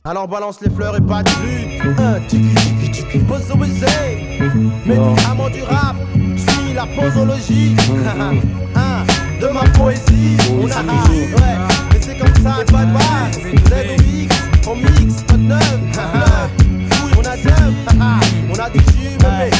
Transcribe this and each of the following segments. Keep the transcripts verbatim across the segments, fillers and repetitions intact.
Alors balance les fleurs et pas de flûte. Un tiki tiki tiki posologie. Médicament du rap, suis la posologie. De ma poésie, on a ouais, mais c'est comme ça, et pas de base. Z O X, on mix, pas de neuf. On a neuf, on a du jus, bébé.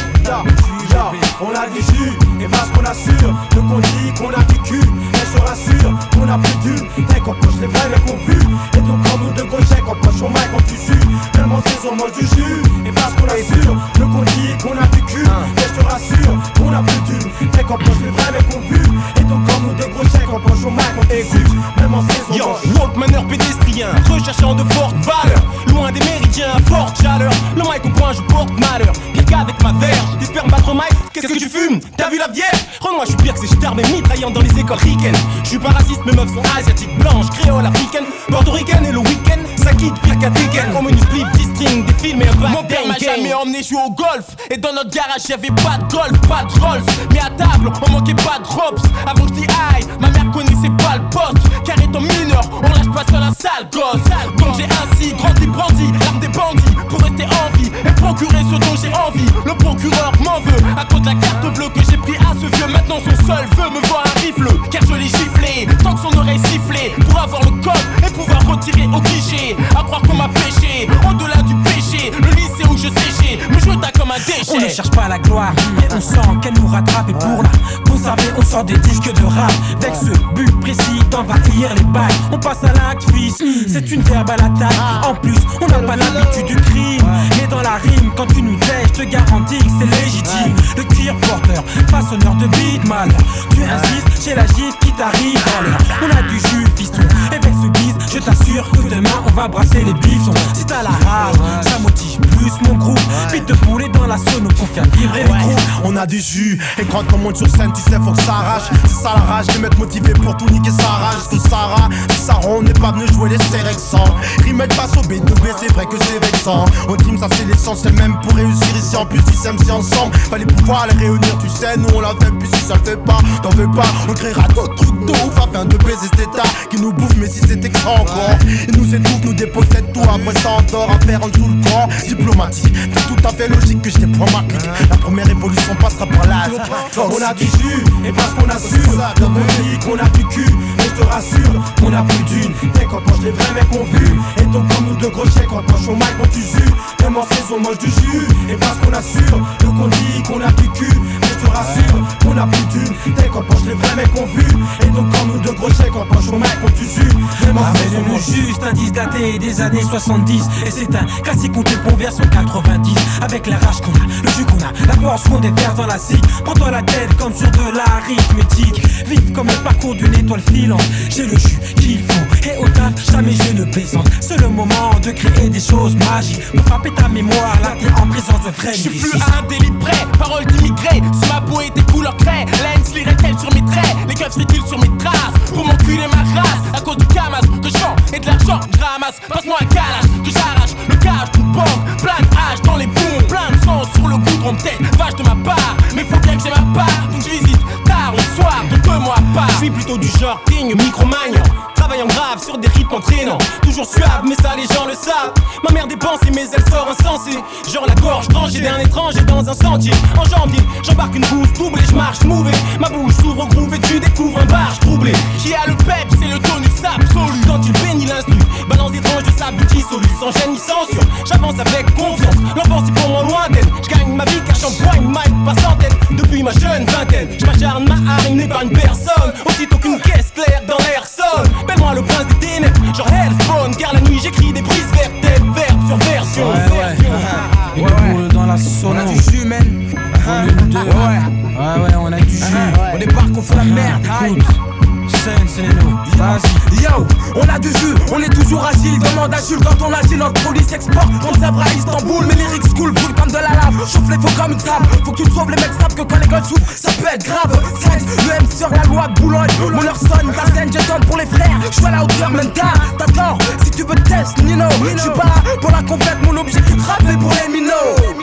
On a du jus, et parce qu'on assure, le qu'on dit qu'on a du cul. Mais je te rassure, qu'on a plus d'une. Dès qu'on poche les vrais mecs qu'on vu. Et donc quand nous de gros chèques, on poche au mic, on tu su. Tellement c'est on mange du jus, et parce qu'on assure, le qu'on dit qu'on a du cul. Mais je te rassure, qu'on a plus d'une. Dès qu'on poche les vrais mecs qu'on vu. Et donc quand nous de gros chèques, on poche au mic, on tu su. Même en saison, yo, walkmaneur pédestrien, recherchant de fortes valeurs. Loin des méridiens à forte chaleur. Le mic au point, je porte malheur. Pire qu'avec ma verge, t'espères me battre au mic. Qu'est-ce que tu fumes? T'as vu la vierge? Rends-moi, je suis pire que ces stars, mais mitraillant dans les écoles ricaines. Je suis pas raciste, mes meufs sont asiatiques, blanches, créoles, africaines, portoricaines. Et le week-end, ça quitte pire qu'à Tekken. Au menu split, dix-string, des films et un bac. Mon père m'a jamais emmené jouer au golf. Et dans notre garage, y'avait pas de golf, pas de Rolls. Mais à table, on manquait pas de drops. Avant que je dis aïe, ma mère connaissait pas le poste. Car étant mineur, on lâche pas sur la sale gosse. Donc j'ai ainsi grandi, brandi, l'arme des bandits. Pour rester en vie et procurer ce dont j'ai envie. Le procureur m'en veut à cause de la carte bleue que j'ai pris à ce vieux. Maintenant son seul veut me voir un rifle. Car je l'ai giflé, tant que son oreille sifflait. Pour avoir le code et pouvoir retirer au guichet. À croire qu'on m'a pêché, au-delà du péché. Le lycée où je séchais, me jeta comme un déchet. On ne cherche pas la gloire, mais on sent qu'elle nous rattrape. Et pour la conserver, on sort des disques de rap. Avec ce but précis d'envahir les bails. On passe à l'acte, fils, c'est une verbale attaque. En plus, on n'a pas l'habitude du crime. Mais dans la rime, quand tu nous tèches, je te garantis que c'est légitime. Le cuir porteur, façonneur de beat mal. Tu insistes chez la gifle qui t'arrive dans l'heure. On a du jus, fiston, avec ce bise, je t'assure que demain on va brasser les bifons. Si t'as la rage, ça motive plus mon groupe. Vite de poulet dans la sono pour faire vibrer les groupes. On a du jus, et quand on monte sur scène, tu sais, faut que ça arrache. C'est ça la rage, les mecs motivés pour tout niquer sa rage. Parce que Sarah, c'est Sarah, on n'est pas venu jouer les Sérexans. Remette face au B deux B, c'est vrai que c'est vexant. On team, ça c'est l'essentiel même pour réussir ici. En plus, dix M C ensemble, fallait pouvoir les réunir. Tu sais, nous on l'a fait, puis si ça le fait pas, t'en veux pas. On créera d'autres trucs de ouf afin de baiser cet état qui nous bouffe, mais si c'était que ça encore. Il nous étouffe, nous dépossède tout, après ça endort à faire en dessous le corps. Diplomatique, c'est tout à fait logique que je point ma clique. La première évolution passera par là. On a du jus, et parce qu'on assure, on dit qu'on a du cul, mais je te rassure, qu'on a plus d'une. Dès qu'on poche les vrais mecs qu'on vu, et donc comme nous de gros chèques, on poche au mic, on t'usure. Même en saison, mange du jus, et parce qu'on assure, donc on dit qu'on a du cul, mais je te rassure, qu'on a plus d'une. Dès qu'on poche les vrais mecs qu'on vu, et donc comme nous de gros chèques, on poche au mic, on t'usure. Même en saison, le juste un disque daté des années soixante-dix. Et c'est un classique qu'on te pond version quatre-vingt-dix. Avec la rage qu'on a, le jus qu'on a, la force qu'on déverse dans la cible. Prends-toi la tête comme sur de l'arithmétique. Vive comme le parcours d'une étoile filante. J'ai le jus qu'il faut, et au taf, jamais je ne plaisante. C'est le moment de créer des choses magiques. Pour frapper ta mémoire, là t'es en présence de vrais. Je suis plus à un délit près, parole d'immigré. Sur ma peau et tes couleurs craie. Lens lirait-elle sur mes traits, les keufs seraient-ils sur mes traces. Pour m'enculer ma race, à cause du camas que je chante et de l'argent que je ramasse. Passe-moi un calage, que j'arrache le cage d'une bombe. Plein de hache dans les bouts, plein de sang sur le goudron. Peut-être vache de ma part, mais faut bien que j'ai ma part. Donc je visite tard le soir, de deux mois à part. Je suis plutôt du genre king, micro-magnant. Travaillant grave sur des rythmes entraînants. Toujours suave, mais ça les gens le savent. Ma mère dépense mais elle sort insensée. Genre la gorge tranchée d'un étranger dans un sentier. En janvier, j'embarque une bouse double et je marche mouvé. Ma bouche s'ouvre au groove et tu découvres un barge troublé. Qui a le pep, c'est le tonus absolu. Quand tu bénis l'instru, balance des tranches de sable dissolu. Sans gêne ni censure, j'avance avec confiance. L'enfance est pour moi lointaine. Je gagne ma vie car j'empoigne Mike par centaines. Depuis ma jeune vingtaine, je m'acharne, ma harine n'épargne personne. Aussitôt qu'une caisse claire dans l'air sonne. Belle-moi le prince des ténèbres, genre Hellspawn. Car la nuit j'écris des brises vertes, tête verte sur version. Ouais, ouais, ouais, ouais, ouais. Dans la sono. On a du jus, man. Volume deux. Ouais, ouais, ouais, on a du jus. On débarque, on fout la merde. Écoute, scène, c'est nous. Vas-y. Yo, on a du jus, on est toujours agile. Demande à Jules quand on agit, notre police exporte. On s'abre à Istanbul, mais les lyrics cool, brûlent comme de la lave. Chauffe les faux comme une table. Faut que tu te sauves, les mecs savent que quand les gueules s'ouvrent, ça peut être grave. Scène, le M sur la loi de Boulogne. Mon heure sonne, ta scène, je donne pour les frères. Je suis à la hauteur, même gars. T'adores, si tu veux test, Nino. Je suis pas là pour la complète, mon objectif rapper pour les minots.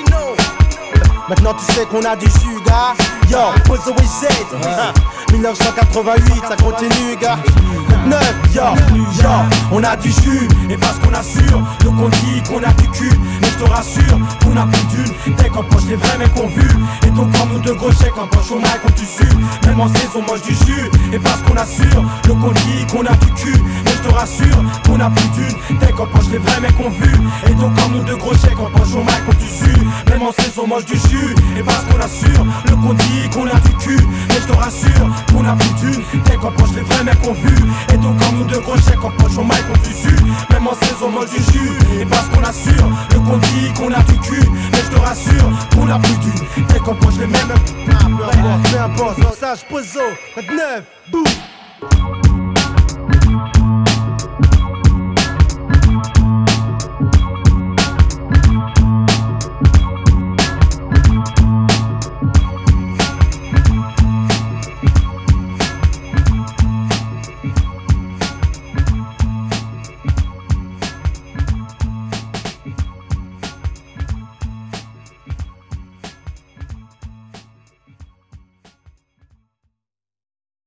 Maintenant tu sais qu'on a du jus, gars. Yo, pose the way mille neuf cent quatre-vingt-huit, ça continue, gars. neuf, yo, yo, on a du jus, et parce qu'on assure, donc on dit qu'on a du cul, mais je te rassure, qu'on a plus d'une, dès qu'on poche les vrais mecs qu'on vu, et donc comme nous deux gros chèques en poche au mic on tu su, même en saison mange du jus, et parce qu'on assure, donc on dit qu'on a du cul, mais je te rassure, qu'on a plus d'une, dès qu'on poche les vrais mecs qu'on vu, et donc comme nous deux gros chèques en poche au mic on tu su, même en saison mange du jus, et parce qu'on assure, le qu'on dit qu'on a du cul, mais je te rassure, qu'on a plus d'une, dès qu'on poche les vrais mecs qu'on vu, et donc comme nous deux gros chèques en poche au mic on tu su, même en saison mange du jus, et parce qu'on assure, le qu'on dit qu'on a du cul, mais je te rassure, qu'on a plus d'une, dès qu'on poche les mêmes, peu importe, peu importe, sage, pozo, vingt-neuf, boum.